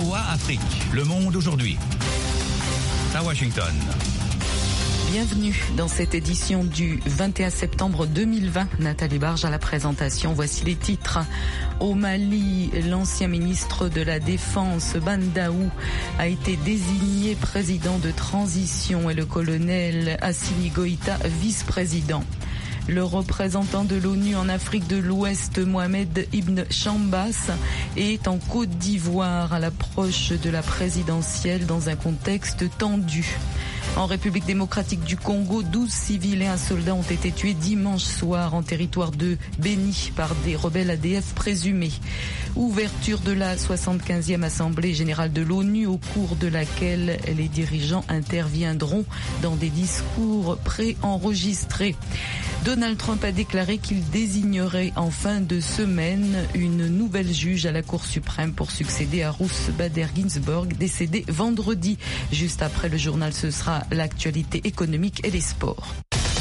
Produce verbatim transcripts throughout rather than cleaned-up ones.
V O A Afrique, le monde aujourd'hui. À Washington. Bienvenue dans cette édition du vingt et un septembre deux mille vingt. Nathalie Barge à la présentation. Voici les titres. Au Mali, l'ancien ministre de la Défense, Bandaou, a été désigné président de transition et le colonel Assimi Goïta vice-président. Le représentant de l'ONU en Afrique de l'Ouest, Mohamed Ibn Chambas, est en Côte d'Ivoire à l'approche de la présidentielle dans un contexte tendu. En République démocratique du Congo, douze civils et un soldat ont été tués dimanche soir en territoire de Béni par des rebelles A D F présumés. Ouverture de la soixante-quinzième Assemblée générale de l'ONU au cours de laquelle les dirigeants interviendront dans des discours préenregistrés. Donald Trump a déclaré qu'il désignerait en fin de semaine une nouvelle juge à la Cour suprême pour succéder à Ruth Bader Ginsburg, décédée vendredi. Juste après le journal, ce sera l'actualité économique et les sports.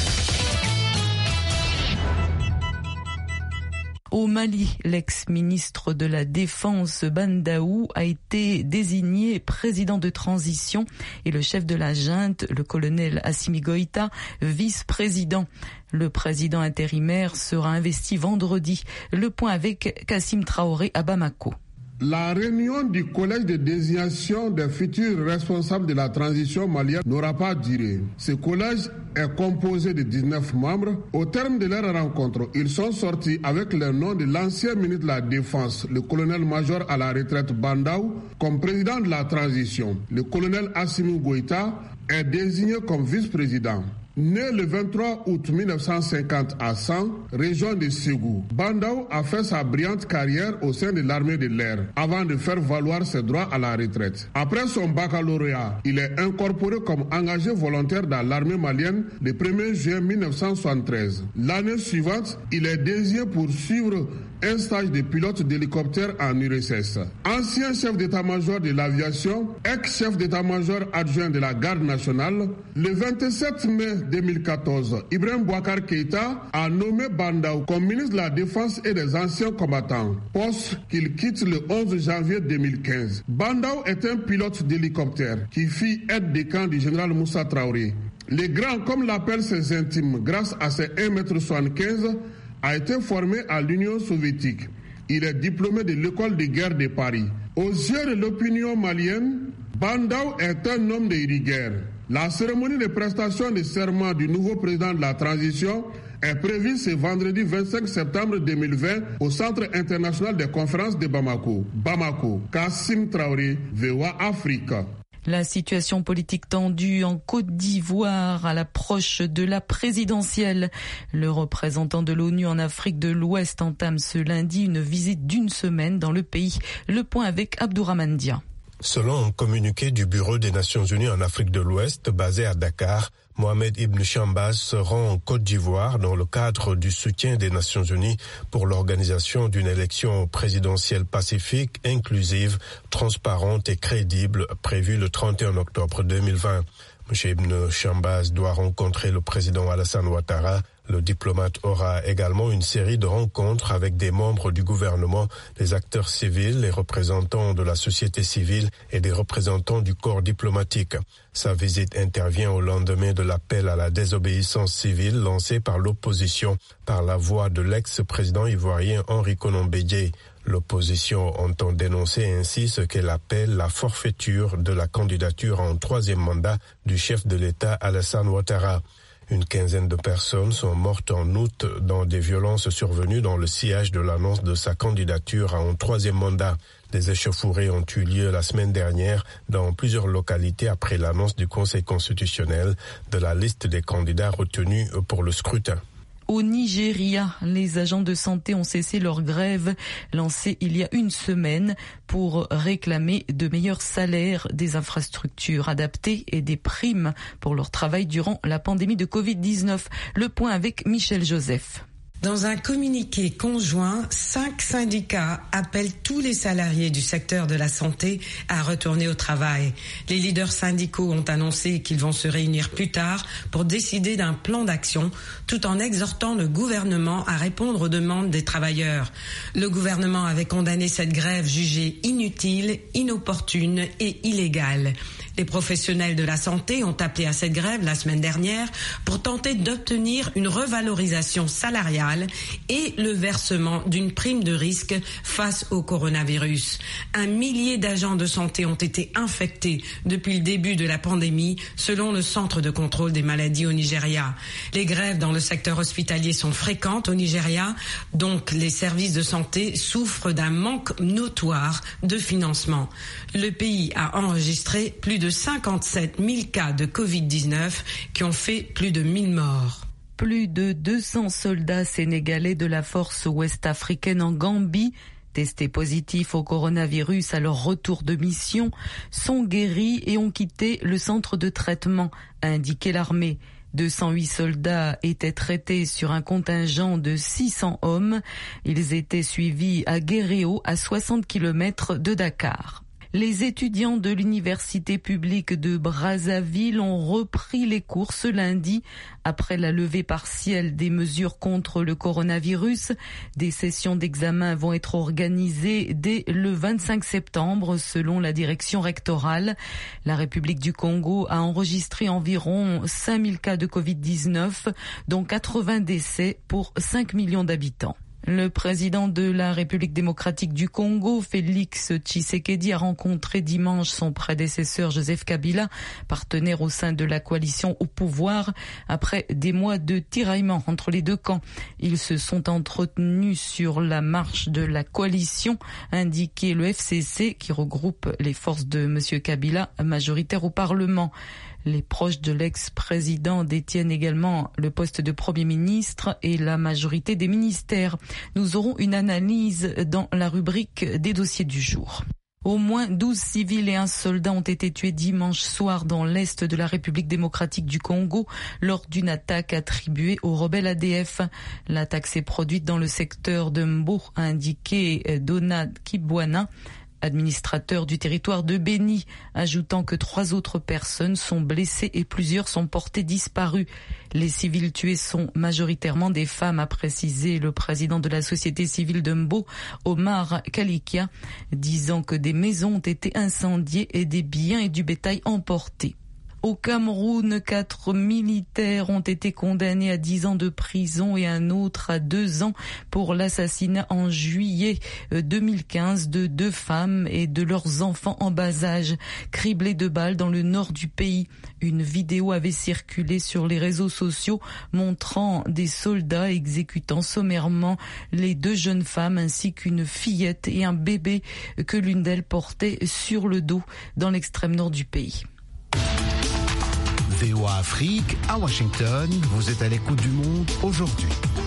Au Mali, l'ex-ministre de la Défense Bandaou a été désigné président de transition et le chef de la junte, le colonel Assimi Goïta, vice-président. Le président intérimaire sera investi vendredi. Le point avec Kassim Traoré à Bamako. La réunion du collège de désignation des futurs responsables de la transition malienne n'aura pas duré. Ce collège est composé de dix-neuf membres. Au terme de leur rencontre, ils sont sortis avec le nom de l'ancien ministre de la Défense, le colonel-major à la retraite Bandaou, comme président de la transition. Le colonel Assimi Goïta est désigné comme vice-président. Né le vingt-trois août mille neuf cent cinquante à San, région de Ségou, Bandaou a fait sa brillante carrière au sein de l'armée de l'air avant de faire valoir ses droits à la retraite. Après son baccalauréat, il est incorporé comme engagé volontaire dans l'armée malienne le premier juin mille neuf cent soixante-treize. L'année suivante, il est désigné pour suivre un stage de pilote d'hélicoptère en U R S S. Ancien chef d'état-major de l'aviation, ex-chef d'état-major adjoint de la garde nationale, le vingt-sept mai deux mille quatorze, Ibrahim Boubacar Keïta a nommé Bandaou comme ministre de la Défense et des anciens combattants, poste qu'il quitte le onze janvier deux mille quinze. Bandaou est un pilote d'hélicoptère qui fit aide de camp du général Moussa Traoré. Le grand, comme l'appellent ses intimes, grâce à ses un mètre soixante-quinze, a été formé à l'Union soviétique. Il est diplômé de l'école de guerre de Paris. Aux yeux de l'opinion malienne, Bandaou est un homme de rigueur. La cérémonie de prestation de serment du nouveau président de la transition est prévue ce vendredi vingt-cinq septembre deux mille vingt au Centre international des conférences de Bamako. Bamako, Kassim Traoré, V O A Afrique. La situation politique tendue en Côte d'Ivoire à l'approche de la présidentielle. Le représentant de l'ONU en Afrique de l'Ouest entame ce lundi une visite d'une semaine dans le pays. Le point avec Abdourahmane Dia. Selon un communiqué du Bureau des Nations Unies en Afrique de l'Ouest, basé à Dakar, Mohamed Ibn Chambas se rend en Côte d'Ivoire dans le cadre du soutien des Nations Unies pour l'organisation d'une élection présidentielle pacifique, inclusive, transparente et crédible, prévue le trente et un octobre deux mille vingt. M. Ibn Chambas doit rencontrer le président Alassane Ouattara. Le diplomate aura également une série de rencontres avec des membres du gouvernement, des acteurs civils, les représentants de la société civile et des représentants du corps diplomatique. Sa visite intervient au lendemain de l'appel à la désobéissance civile lancé par l'opposition par la voix de l'ex-président ivoirien Henri Konan Bédié. L'opposition entend dénoncer ainsi ce qu'elle appelle la forfaiture de la candidature en troisième mandat du chef de l'État Alassane Ouattara. Une quinzaine de personnes sont mortes en août dans des violences survenues dans le sillage de l'annonce de sa candidature à un troisième mandat. Des échauffourées ont eu lieu la semaine dernière dans plusieurs localités après l'annonce du Conseil constitutionnel de la liste des candidats retenus pour le scrutin. Au Nigeria, les agents de santé ont cessé leur grève lancée il y a une semaine pour réclamer de meilleurs salaires, des infrastructures adaptées et des primes pour leur travail durant la pandémie de covid dix-neuf. Le point avec Michel Joseph. Dans un communiqué conjoint, cinq syndicats appellent tous les salariés du secteur de la santé à retourner au travail. Les leaders syndicaux ont annoncé qu'ils vont se réunir plus tard pour décider d'un plan d'action, tout en exhortant le gouvernement à répondre aux demandes des travailleurs. Le gouvernement avait condamné cette grève jugée inutile, inopportune et illégale. Les professionnels de la santé ont appelé à cette grève la semaine dernière pour tenter d'obtenir une revalorisation salariale et le versement d'une prime de risque face au coronavirus. Un millier d'agents de santé ont été infectés depuis le début de la pandémie, selon le Centre de contrôle des maladies au Nigeria. Les grèves dans le secteur hospitalier sont fréquentes au Nigeria, donc les services de santé souffrent d'un manque notoire de financement. Le pays a enregistré plus de cinquante-sept mille cas de covid dix-neuf qui ont fait plus de mille morts. Plus de deux cents soldats sénégalais de la force ouest-africaine en Gambie, testés positifs au coronavirus à leur retour de mission, sont guéris et ont quitté le centre de traitement, a indiqué l'armée. deux cent huit soldats étaient traités sur un contingent de six cents hommes. Ils étaient suivis à Guéréo, à soixante kilomètres de Dakar. Les étudiants de l'université publique de Brazzaville ont repris les cours ce lundi après la levée partielle des mesures contre le coronavirus. Des sessions d'examen vont être organisées dès le vingt-cinq septembre selon la direction rectorale. La République du Congo a enregistré environ cinq mille cas de covid dix-neuf, dont quatre-vingts décès pour cinq millions d'habitants. Le président de la République démocratique du Congo, Félix Tshisekedi, a rencontré dimanche son prédécesseur Joseph Kabila, partenaire au sein de la coalition au pouvoir, après des mois de tiraillements entre les deux camps. Ils se sont entretenus sur la marche de la coalition, a indiqué le F C C, qui regroupe les forces de M. Kabila, majoritaires au Parlement. Les proches de l'ex-président détiennent également le poste de Premier ministre et la majorité des ministères. Nous aurons une analyse dans la rubrique des dossiers du jour. Au moins douze civils et un soldat ont été tués dimanche soir dans l'est de la République démocratique du Congo lors d'une attaque attribuée aux rebelles A D F. L'attaque s'est produite dans le secteur de Mbo, a indiqué Donald Kibwana, administrateur du territoire de Béni, ajoutant que trois autres personnes sont blessées et plusieurs sont portées disparues. Les civils tués sont majoritairement des femmes, a précisé le président de la société civile de Mbo, Omar Kalikia, disant que des maisons ont été incendiées et des biens et du bétail emportés. Au Cameroun, quatre militaires ont été condamnés à dix ans de prison et un autre à deux ans pour l'assassinat en juillet deux mille quinze de deux femmes et de leurs enfants en bas âge, criblés de balles dans le nord du pays. Une vidéo avait circulé sur les réseaux sociaux montrant des soldats exécutant sommairement les deux jeunes femmes ainsi qu'une fillette et un bébé que l'une d'elles portait sur le dos dans l'extrême nord du pays. V O A Afrique, à Washington, vous êtes à l'écoute du monde aujourd'hui.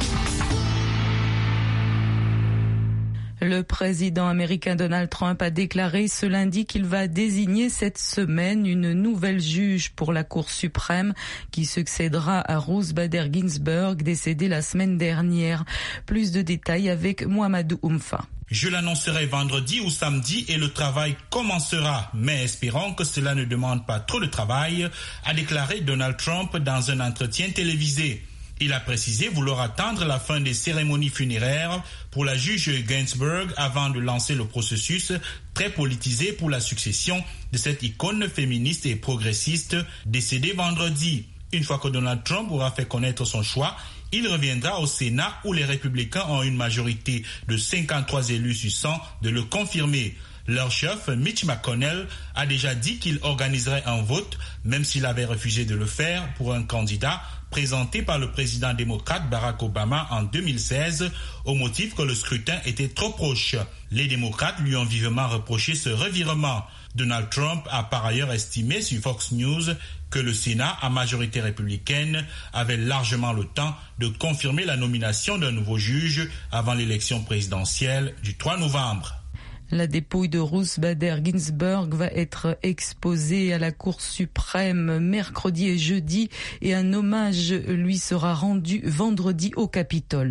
Le président américain Donald Trump a déclaré ce lundi qu'il va désigner cette semaine une nouvelle juge pour la Cour suprême qui succédera à Ruth Bader Ginsburg, décédée la semaine dernière. Plus de détails avec Mohamedou Oumfa. Je l'annoncerai vendredi ou samedi et le travail commencera, mais espérons que cela ne demande pas trop de travail, a déclaré Donald Trump dans un entretien télévisé. Il a précisé vouloir attendre la fin des cérémonies funéraires pour la juge Ginsburg avant de lancer le processus très politisé pour la succession de cette icône féministe et progressiste décédée vendredi. Une fois que Donald Trump aura fait connaître son choix, il reviendra au Sénat où les républicains ont une majorité de cinquante-trois élus sur cent de le confirmer. Leur chef, Mitch McConnell, a déjà dit qu'il organiserait un vote, même s'il avait refusé de le faire pour un candidat présenté par le président démocrate Barack Obama en deux mille seize, au motif que le scrutin était trop proche. Les démocrates lui ont vivement reproché ce revirement. Donald Trump a par ailleurs estimé sur Fox News que le Sénat, à majorité républicaine, avait largement le temps de confirmer la nomination d'un nouveau juge avant l'élection présidentielle du trois novembre. La dépouille de Ruth Bader Ginsburg va être exposée à la Cour suprême mercredi et jeudi et un hommage lui sera rendu vendredi au Capitole.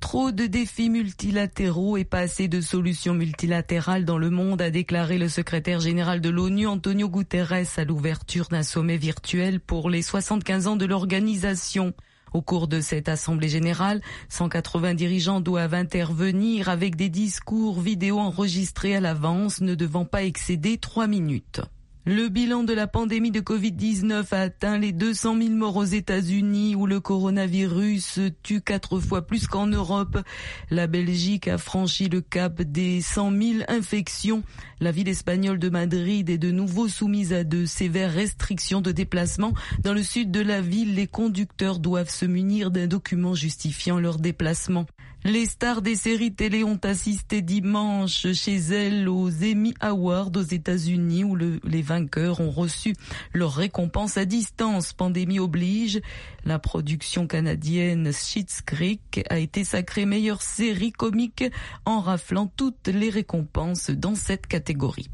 Trop de défis multilatéraux et pas assez de solutions multilatérales dans le monde, a déclaré le secrétaire général de l'ONU, Antonio Guterres, à l'ouverture d'un sommet virtuel pour les soixante-quinze ans de l'organisation. Au cours de cette assemblée générale, cent quatre-vingts dirigeants doivent intervenir avec des discours vidéo enregistrés à l'avance, ne devant pas excéder trois minutes. Le bilan de la pandémie de covid dix-neuf a atteint les deux cent mille morts aux États-Unis, où le coronavirus tue quatre fois plus qu'en Europe. La Belgique a franchi le cap des cent mille infections. La ville espagnole de Madrid est de nouveau soumise à de sévères restrictions de déplacement. Dans le sud de la ville, les conducteurs doivent se munir d'un document justifiant leur déplacement. Les stars des séries télé ont assisté dimanche chez elles aux Emmy Awards aux États-Unis, où le, les vainqueurs ont reçu leur récompense à distance. Pandémie oblige, la production canadienne Schitt's Creek a été sacrée meilleure série comique en raflant toutes les récompenses dans cette catégorie.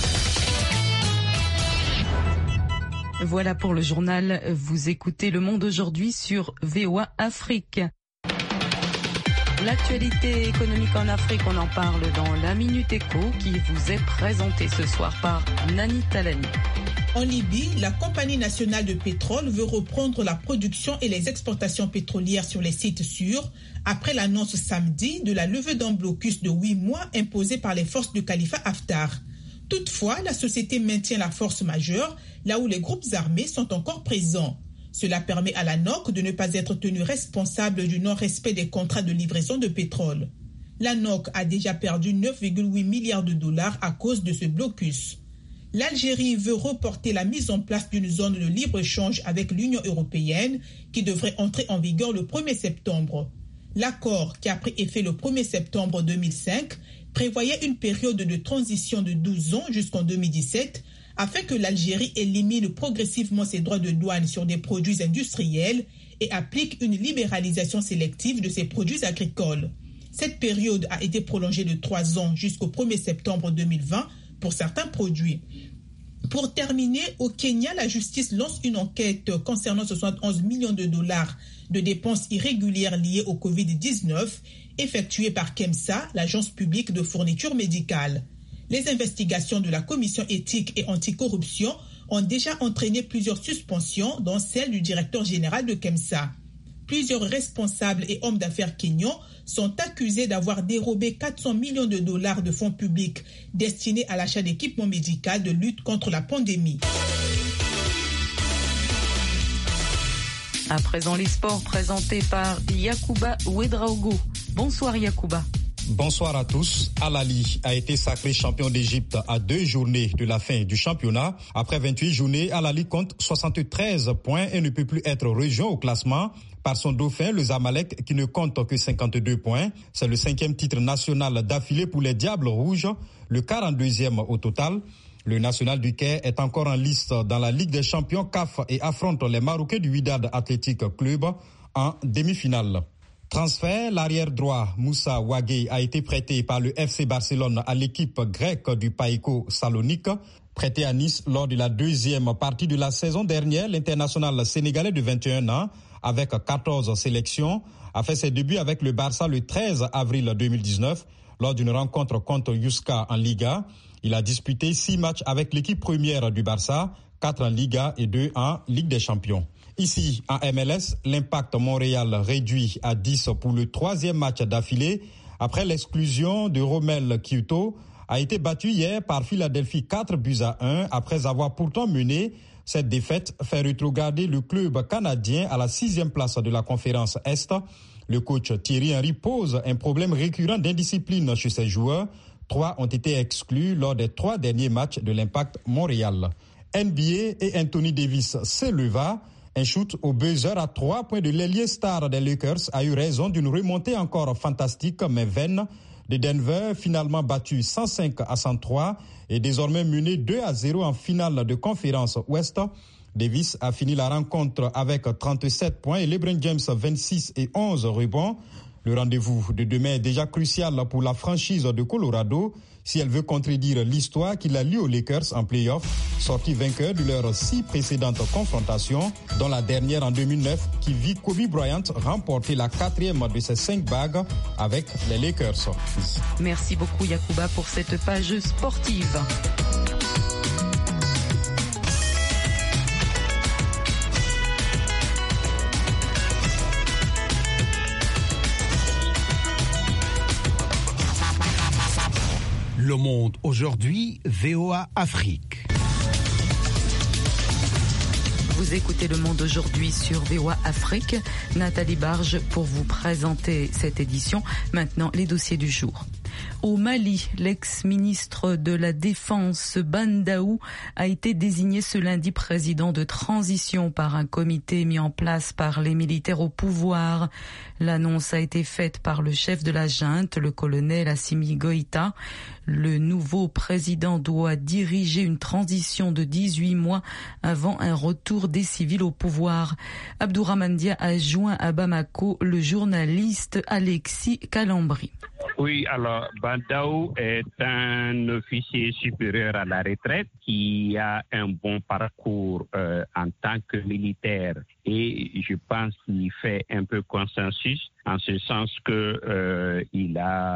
Voilà pour le journal. Vous écoutez Le Monde aujourd'hui sur V O A Afrique. L'actualité économique en Afrique, on en parle dans la Minute Éco qui vous est présentée ce soir par Nani Talani. En Libye, la Compagnie nationale de pétrole veut reprendre la production et les exportations pétrolières sur les sites sûrs après l'annonce samedi de la levée d'un blocus de huit mois imposé par les forces du califat Haftar. Toutefois, la société maintient la force majeure là où les groupes armés sont encore présents. Cela permet à la N O C de ne pas être tenue responsable du non-respect des contrats de livraison de pétrole. La N O C a déjà perdu neuf virgule huit milliards de dollars à cause de ce blocus. L'Algérie veut reporter la mise en place d'une zone de libre-échange avec l'Union européenne qui devrait entrer en vigueur le premier septembre. L'accord, qui a pris effet le premier septembre deux mille cinq, prévoyait une période de transition de douze ans jusqu'en deux mille dix-sept afin que l'Algérie élimine progressivement ses droits de douane sur des produits industriels et applique une libéralisation sélective de ses produits agricoles. Cette période a été prolongée de trois ans jusqu'au premier septembre deux mille vingt pour certains produits. Pour terminer, au Kenya, la justice lance une enquête concernant soixante et onze millions de dollars de dépenses irrégulières liées au covid dix-neuf effectuées par KEMSA, l'agence publique de fourniture médicale. Les investigations de la commission éthique et anticorruption ont déjà entraîné plusieurs suspensions, dont celle du directeur général de KEMSA. Plusieurs responsables et hommes d'affaires kenyans sont accusés d'avoir dérobé quatre cents millions de dollars de fonds publics destinés à l'achat d'équipements médicaux de lutte contre la pandémie. À présent, les sports présentés par Yacouba Ouedraogo. Bonsoir Yacouba. Bonsoir à tous. Al Ahly a été sacré champion d'Égypte à deux journées de la fin du championnat. Après vingt-huit journées, Al Ahly compte soixante-treize points et ne peut plus être rejoint au classement par son dauphin, le Zamalek, qui ne compte que cinquante-deux points. C'est le cinquième titre national d'affilée pour les Diables Rouges, le quarante-deuxième au total. Le National du Caire est encore en liste dans la Ligue des champions C A F et affronte les Marocains du Wydad Athletic Club en demi-finale. Transfert, l'arrière droit Moussa Wagué a été prêté par le F C Barcelone à l'équipe grecque du Païko Salonique. Prêté à Nice lors de la deuxième partie de la saison dernière, l'international sénégalais de vingt et un ans, avec quatorze sélections, a fait ses débuts avec le Barça le treize avril deux mille dix-neuf lors d'une rencontre contre Huesca en Liga. Il a disputé six matchs avec l'équipe première du Barça, quatre en Liga et deux en Ligue des Champions. Ici, en M L S, l'Impact Montréal réduit à dix pour le troisième match d'affilée après l'exclusion de Romel Kyoto a été battu hier par Philadelphie quatre buts à un après avoir pourtant mené. Cette défaite fait rétrograder le club canadien à la sixième place de la conférence Est. Le coach Thierry Henry pose un problème récurrent d'indiscipline chez ses joueurs. Trois ont été exclus lors des trois derniers matchs de l'Impact Montréal. N B A et Anthony Davis s'éleva. Un shoot au buzzer à trois points de l'ailier star des Lakers a eu raison d'une remontée encore fantastique mais vaine de Denver, finalement battu cent cinq à cent trois et désormais mené deux à zéro en finale de conférence Ouest. Davis a fini la rencontre avec trente-sept points et LeBron James vingt-six et onze rebonds. Le rendez-vous de demain est déjà crucial pour la franchise de Colorado si elle veut contredire l'histoire qui l'a liée aux Lakers en play-off, sortis vainqueurs de leurs six précédentes confrontations, dont la dernière en deux mille neuf qui vit Kobe Bryant remporter la quatrième de ses cinq bagues avec les Lakers. Merci beaucoup Yacouba pour cette page sportive. Le Monde aujourd'hui, V O A Afrique. Vous écoutez Le Monde aujourd'hui sur V O A Afrique. Nathalie Barge pour vous présenter cette édition. Maintenant, les dossiers du jour. Au Mali, l'ex-ministre de la Défense Ban Daou a été désigné ce lundi président de transition par un comité mis en place par les militaires au pouvoir. L'annonce a été faite par le chef de la junte, le colonel Assimi Goïta. Le nouveau président doit diriger une transition de dix-huit mois avant un retour des civils au pouvoir. Abdourahmane Dia a joint à Bamako le journaliste Alexis Kalambri. Oui, alors Ban Daou est un officier supérieur à la retraite qui a un bon parcours euh, en tant que militaire et je pense qu'il fait un peu consensus en ce sens que euh, il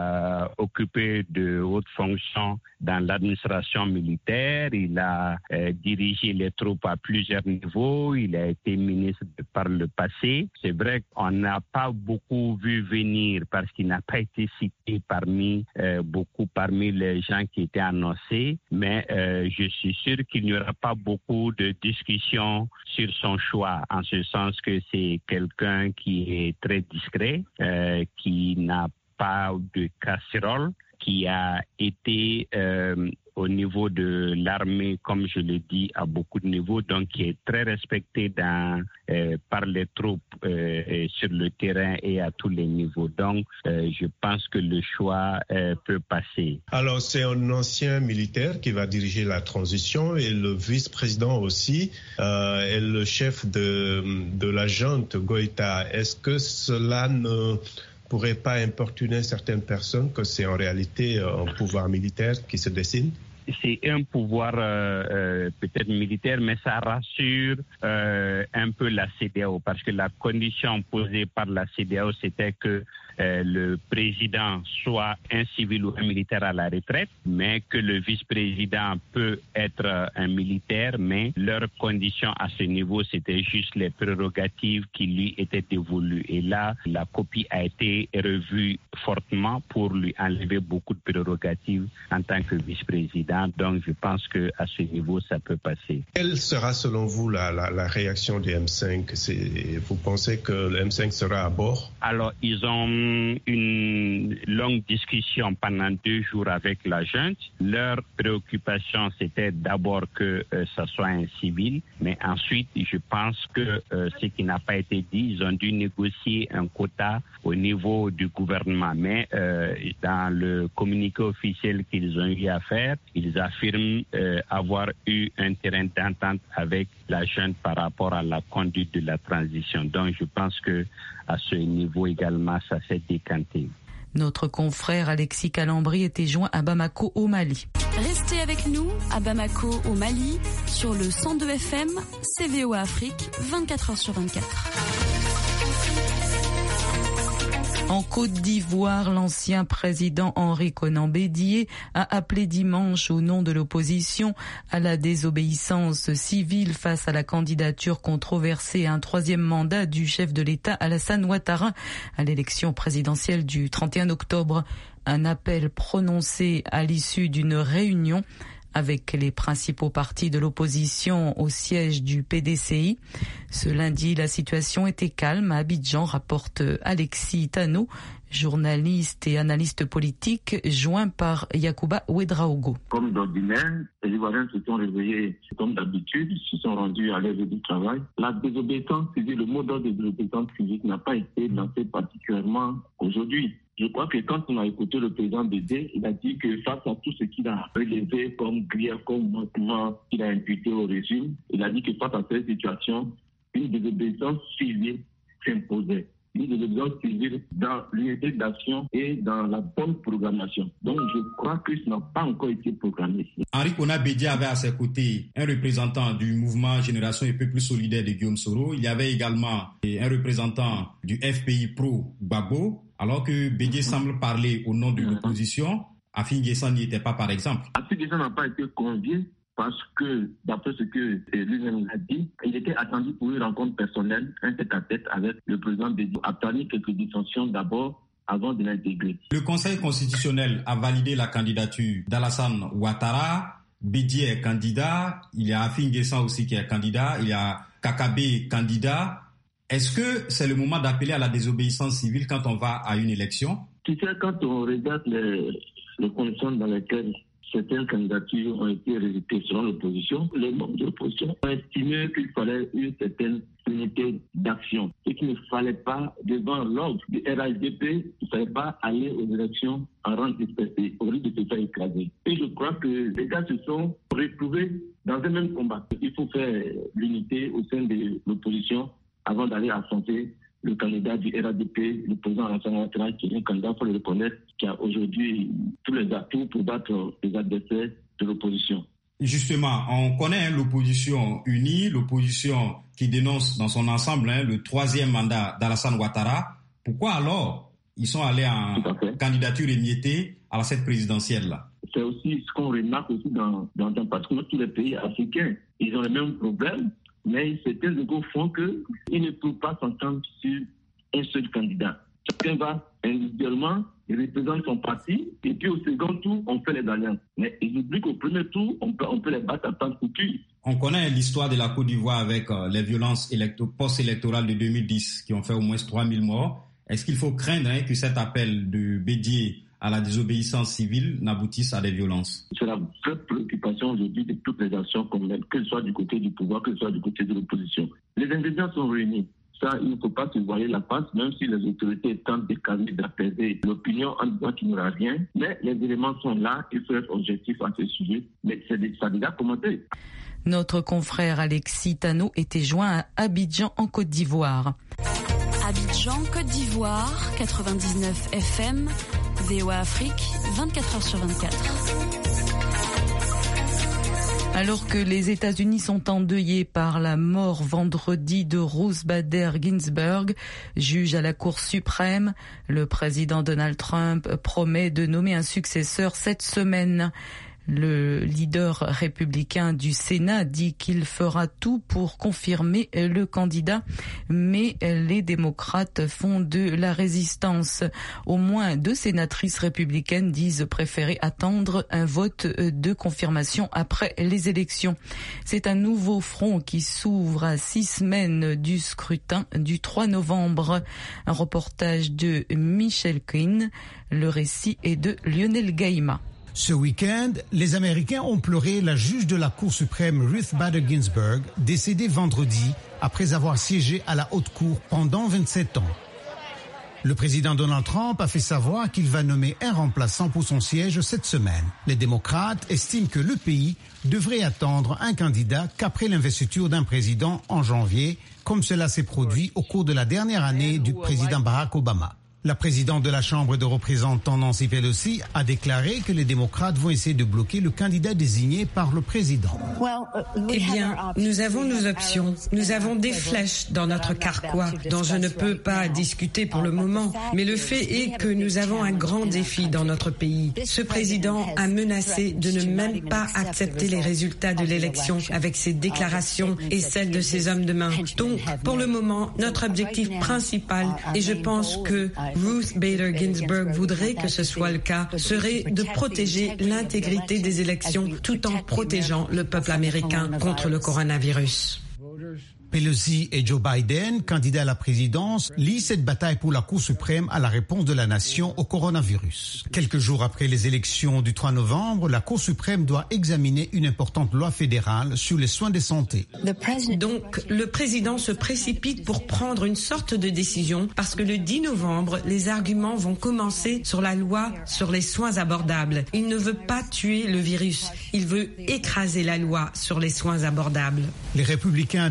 a occupé de hautes fonctions dans l'administration militaire, il a euh, dirigé les troupes à plusieurs niveaux, il a été ministre par le passé. C'est vrai qu'on n'a pas beaucoup vu venir parce qu'il n'a pas été cité parmi euh, beaucoup parmi les gens qui étaient annoncés, mais euh, je suis sûr qu'il n'y aura pas beaucoup de discussions sur son choix, en ce sens que c'est quelqu'un qui est très discret, euh, qui n'a pas de casserole, qui a été euh, au niveau de l'armée, comme je l'ai dit, à beaucoup de niveaux, donc qui est très respecté dans, euh, par les troupes euh, sur le terrain et à tous les niveaux. Donc, euh, je pense que le choix euh, peut passer. Alors, c'est un ancien militaire qui va diriger la transition et le vice-président aussi euh, est le chef de, de la junte Goïta. Est-ce que cela ne pourrait pas importuner certaines personnes que c'est en réalité un pouvoir militaire qui se dessine? C'est un pouvoir euh, euh, peut-être militaire, mais ça rassure euh, un peu la C E D E A O parce que la condition posée par la C E D E A O, c'était que euh, le président soit un civil ou un militaire à la retraite, mais que le vice-président peut être un militaire, mais leur condition à ce niveau, c'était juste les prérogatives qui lui étaient dévolues. Et là, la copie a été revue fortement pour lui enlever beaucoup de prérogatives en tant que vice-président. Donc, je pense qu'à ce niveau, ça peut passer. Quelle sera, selon vous, la, la, la réaction du M cinq? C'est, vous pensez que le M cinq sera à bord? Alors, ils ont une longue discussion pendant deux jours avec la junte. Leur préoccupation, c'était d'abord que euh, ça soit un civil, mais ensuite, je pense que euh, ce qui n'a pas été dit, ils ont dû négocier un quota au niveau du gouvernement. Mais euh, dans le communiqué officiel qu'ils ont eu à faire, ils affirment euh, avoir eu un terrain d'entente avec la junte par rapport à la conduite de la transition. Donc, je pense que à ce niveau également, ça s'est décanté. Notre confrère Alexis Kalambri était joint à Bamako au Mali. Restez avec nous à Bamako au Mali sur le cent deux F M, C V O A Afrique, vingt-quatre heures sur vingt-quatre. En Côte d'Ivoire, l'ancien président Henri Konan Bédié a appelé dimanche au nom de l'opposition à la désobéissance civile face à la candidature controversée à un troisième mandat du chef de l'État Alassane Ouattara à l'élection présidentielle du trente et un octobre. Un appel prononcé à l'issue d'une réunion avec les principaux partis de l'opposition au siège du P D C I. Ce lundi, la situation était calme à Abidjan, rapporte Alexis Tano, journaliste et analyste politique, joint par Yacouba Ouedraogo. Comme d'ordinaire, les Ivoiriens se sont réveillés comme d'habitude, se sont rendus à l'aise du travail. La désobéissance civile, le mot d'ordre de désobéissance civile n'a pas été lancé particulièrement aujourd'hui. Je crois que quand on a écouté le président Bédié, il a dit que face à tout ce qu'il a relevé comme grief, comme manquement qu'il a imputé au régime, il a dit que face à cette situation, une désobéissance civile s'imposait. une désobéissance civile dans l'unité d'action et dans la bonne programmation. Donc je crois que ça n'a pas encore été programmé. Henri Konan Bédié avait à ses côtés un représentant du mouvement Génération et Peuple Solidaire de Guillaume Soro. Il y avait également un représentant du F P I Pro Gbagbo, alors que Bédié semble parler au nom de l'opposition. Afi N'Guessan n'y était pas, par exemple. Afi N'Guessan n'a pas été convié parce que, d'après ce que lui-même a dit, il était attendu pour une rencontre personnelle, un tête-à-tête avec le président Bédié, a planté quelques dissensions d'abord avant de l'intégrer. Le Conseil constitutionnel a validé la candidature d'Alassane Ouattara. Bédié est candidat. Il y a Afi N'Guessan aussi qui est candidat. Il y a Kakabe candidat. Est-ce que c'est le moment d'appeler à la désobéissance civile quand on va à une élection? Tu sais, quand on regarde les, les conditions dans lesquelles certaines candidatures ont été rejetées selon l'opposition, les membres de l'opposition ont estimé qu'il fallait une certaine unité d'action et qu'il ne fallait pas, devant l'ordre du R H D P, il ne fallait pas aller aux élections en rang dispersé, au risque de se faire écraser. Et je crois que les gars se sont retrouvés dans un même combat. Il faut faire l'unité au sein de l'opposition avant d'aller affronter le candidat du R H D P, le président Alassane Ouattara, qui est un candidat, il faut le reconnaître, qui a aujourd'hui tous les atouts pour battre les adversaires de l'opposition. Justement, on connaît hein, l'opposition unie, l'opposition qui dénonce dans son ensemble hein, le troisième mandat d'Alassane Ouattara. Pourquoi alors ils sont allés en candidature émiettée à la cette présidentielle-là? C'est aussi ce qu'on remarque aussi dans, dans, dans pratiquement tous les pays africains. Ils ont les mêmes problèmes. Mais certains égos font qu'ils ne peuvent pas s'entendre sur un seul candidat. Chacun va individuellement, il représente son parti, et puis au second tour, on fait les alliances. Mais ils oublient qu'au premier tour, on peut, on peut les battre à temps couture. On connaît l'histoire de la Côte d'Ivoire avec euh, les violences électo- post-électorales de deux mille dix qui ont fait au moins trois mille morts. Est-ce qu'il faut craindre hein, que cet appel de Bédié à la désobéissance civile n'aboutissent à des violences? C'est la vraie préoccupation aujourd'hui de toutes les actions communes, que ce soit du côté du pouvoir, que ce soit du côté de l'opposition. Les ingrédients sont réunis. Ça, il ne faut pas se voiler la face, même si les autorités tentent de calmer, d'apaiser l'opinion en disant qu'il n'y aura rien. Mais les éléments sont là, il faut être objectif à ce sujet. Mais c'est, ça a déjà commencé. Notre confrère Alexis Tano était joint à Abidjan en Côte d'Ivoire. Abidjan, Côte d'Ivoire, quatre-vingt-dix-neuf F M, V O A Afrique, vingt-quatre heures sur vingt-quatre. Alors que les États-Unis sont endeuillés par la mort vendredi de Ruth Bader Ginsburg, juge à la Cour suprême, le président Donald Trump promet de nommer un successeur cette semaine. Le leader républicain du Sénat dit qu'il fera tout pour confirmer le candidat, mais les démocrates font de la résistance. Au moins deux sénatrices républicaines disent préférer attendre un vote de confirmation après les élections. C'est un nouveau front qui s'ouvre à six semaines du scrutin du trois novembre. Un reportage de Michel Quinn. Le récit est de Lionel Gaïma. Ce week-end, les Américains ont pleuré la juge de la Cour suprême Ruth Bader Ginsburg, décédée vendredi après avoir siégé à la haute cour pendant vingt-sept ans. Le président Donald Trump a fait savoir qu'il va nommer un remplaçant pour son siège cette semaine. Les démocrates estiment que le pays devrait attendre un candidat qu'après l'investiture d'un président en janvier, comme cela s'est produit au cours de la dernière année du président Barack Obama. La présidente de la Chambre des représentants, Nancy Pelosi, a déclaré que les démocrates vont essayer de bloquer le candidat désigné par le président. Eh bien, nous avons nos options. Nous avons des flèches dans notre carquois dont je ne peux pas discuter pour le moment. Mais le fait est que nous avons un grand défi dans notre pays. Ce président a menacé de ne même pas accepter les résultats de l'élection avec ses déclarations et celles de ses hommes de main. Donc, pour le moment, notre objectif principal, et je pense que Ruth Bader Ginsburg voudrait que ce soit le cas, serait de protéger l'intégrité des élections tout en protégeant le peuple américain contre le coronavirus. Pelosi et Joe Biden, candidats à la présidence, lient cette bataille pour la Cour suprême à la réponse de la nation au coronavirus. Quelques jours après les élections du trois novembre, la Cour suprême doit examiner une importante loi fédérale sur les soins de santé. Donc, le président se précipite pour prendre une sorte de décision parce que le dix novembre, les arguments vont commencer sur la loi sur les soins abordables. Il ne veut pas tuer le virus, il veut écraser la loi sur les soins abordables. Les républicains disent qu'ils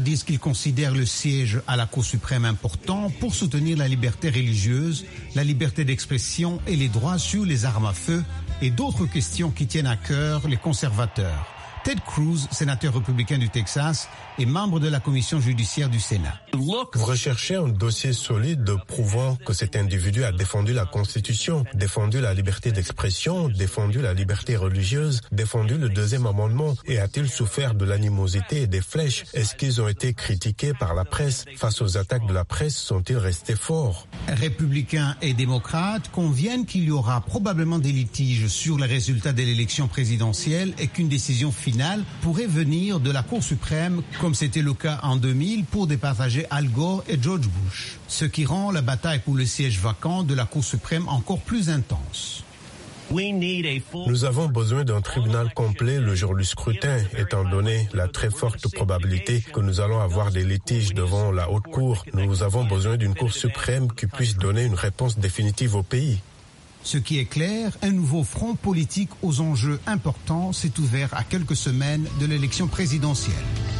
considère le siège à la Cour suprême important pour soutenir la liberté religieuse, la liberté d'expression et les droits sur les armes à feu et d'autres questions qui tiennent à cœur les conservateurs. Ted Cruz, sénateur républicain du Texas et membre de la commission judiciaire du Sénat. Vous recherchez un dossier solide prouvant que cet individu a défendu la Constitution, défendu la liberté d'expression, défendu la liberté religieuse, défendu le deuxième amendement et a-t-il souffert de l'animosité et des flèches? Est-ce qu'ils ont été critiqués par la presse? Face aux attaques de la presse, sont-ils restés forts? Républicains et démocrates conviennent qu'il y aura probablement des litiges sur les résultats de l'élection présidentielle et qu'une décision finale pourrait venir de la Cour suprême, comme c'était le cas en deux mille pour départager Al Gore et George Bush, ce qui rend la bataille pour le siège vacant de la Cour suprême encore plus intense. Nous avons besoin d'un tribunal complet le jour du scrutin, étant donné la très forte probabilité que nous allons avoir des litiges devant la haute cour. Nous avons besoin d'une Cour suprême qui puisse donner une réponse définitive au pays. Ce qui est clair, un nouveau front politique aux enjeux importants s'est ouvert à quelques semaines de l'élection présidentielle.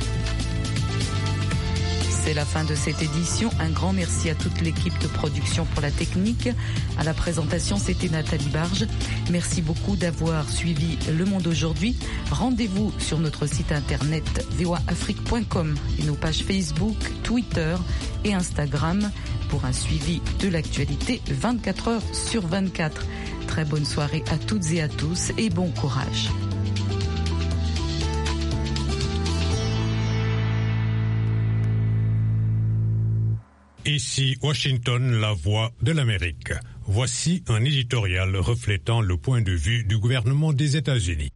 C'est la fin de cette édition. Un grand merci à toute l'équipe de production pour la technique. À la présentation, c'était Nathalie Barge. Merci beaucoup d'avoir suivi Le Monde aujourd'hui. Rendez-vous sur notre site internet v o a afrique point com et nos pages Facebook, Twitter et Instagram pour un suivi de l'actualité vingt-quatre heures sur vingt-quatre. Très bonne soirée à toutes et à tous et bon courage. Ici Washington, la voix de l'Amérique. Voici un éditorial reflétant le point de vue du gouvernement des États-Unis.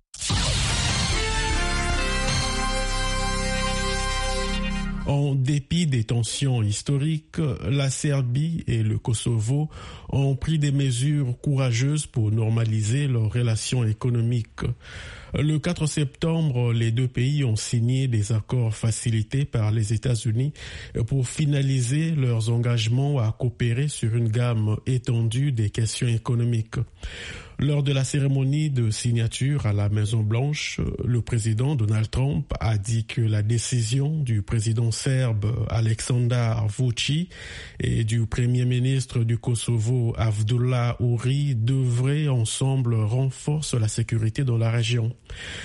En dépit des tensions historiques, la Serbie et le Kosovo ont pris des mesures courageuses pour normaliser leurs relations économiques. Le quatre septembre, les deux pays ont signé des accords facilités par les États-Unis pour finaliser leurs engagements à coopérer sur une gamme étendue des questions économiques. Lors de la cérémonie de signature à la Maison-Blanche, le président Donald Trump a dit que la décision du président serbe Aleksandar Vučić et du premier ministre du Kosovo Abdullah Uri devraient ensemble renforcer la sécurité dans la région.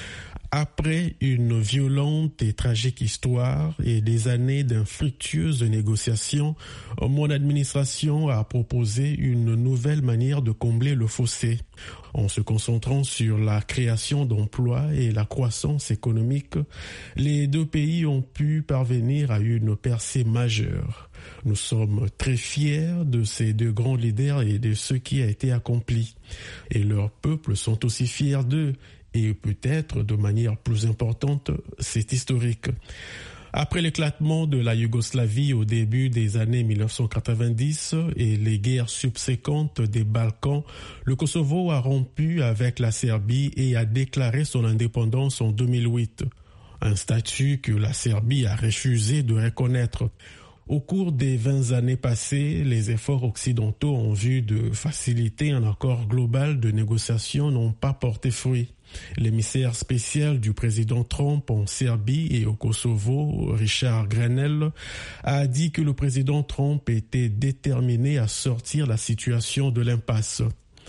Après une violente et tragique histoire et des années d'infructueuses négociations, mon administration a proposé une nouvelle manière de combler le fossé. En se concentrant sur la création d'emplois et la croissance économique, les deux pays ont pu parvenir à une percée majeure. Nous sommes très fiers de ces deux grands leaders et de ce qui a été accompli. Et leurs peuples sont aussi fiers d'eux. Et peut-être de manière plus importante, c'est historique. Après l'éclatement de la Yougoslavie au début des années mille neuf cent quatre-vingt-dix et les guerres subséquentes des Balkans, le Kosovo a rompu avec la Serbie et a déclaré son indépendance en deux mille huit. Un statut que la Serbie a refusé de reconnaître. Au cours des vingt années passées, les efforts occidentaux en vue de faciliter un accord global de négociation n'ont pas porté fruit. L'émissaire spécial du président Trump en Serbie et au Kosovo, Richard Grenell, a dit que le président Trump était déterminé à sortir la situation de l'impasse.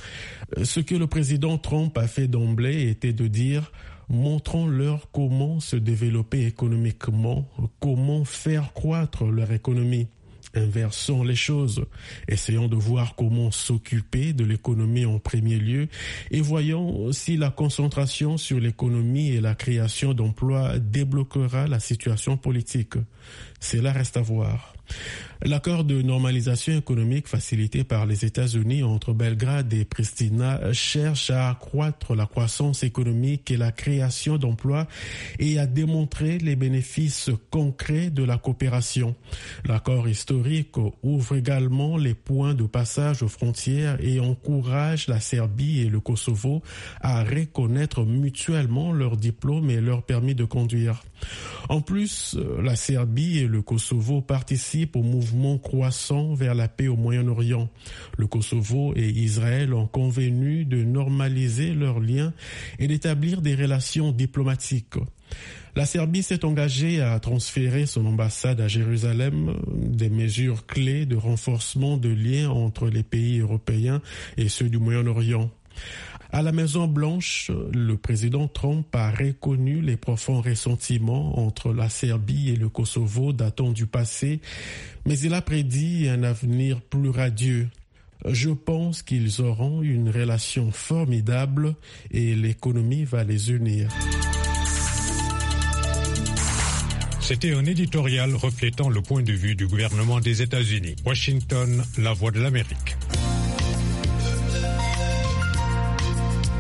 Ce que le président Trump a fait d'emblée était de dire « Montrons-leur comment se développer économiquement, comment faire croître leur économie ». Inversons les choses, essayons de voir comment s'occuper de l'économie en premier lieu et voyons si la concentration sur l'économie et la création d'emplois débloquera la situation politique. Cela reste à voir. L'accord de normalisation économique facilité par les États-Unis entre Belgrade et Pristina cherche à accroître la croissance économique et la création d'emplois et à démontrer les bénéfices concrets de la coopération. L'accord historique ouvre également les points de passage aux frontières et encourage la Serbie et le Kosovo à reconnaître mutuellement leurs diplômes et leurs permis de conduire. En plus, la Serbie et le Kosovo participent au mouvement croissant vers la paix au Moyen-Orient. Le Kosovo et Israël ont convenu de normaliser leurs liens et d'établir des relations diplomatiques. La Serbie s'est engagée à transférer son ambassade à Jérusalem, des mesures clés de renforcement de liens entre les pays européens et ceux du Moyen-Orient. À la Maison-Blanche, le président Trump a reconnu les profonds ressentiments entre la Serbie et le Kosovo datant du passé, mais il a prédit un avenir plus radieux. Je pense qu'ils auront une relation formidable et l'économie va les unir. C'était un éditorial reflétant le point de vue du gouvernement des États-Unis. Washington, la voix de l'Amérique.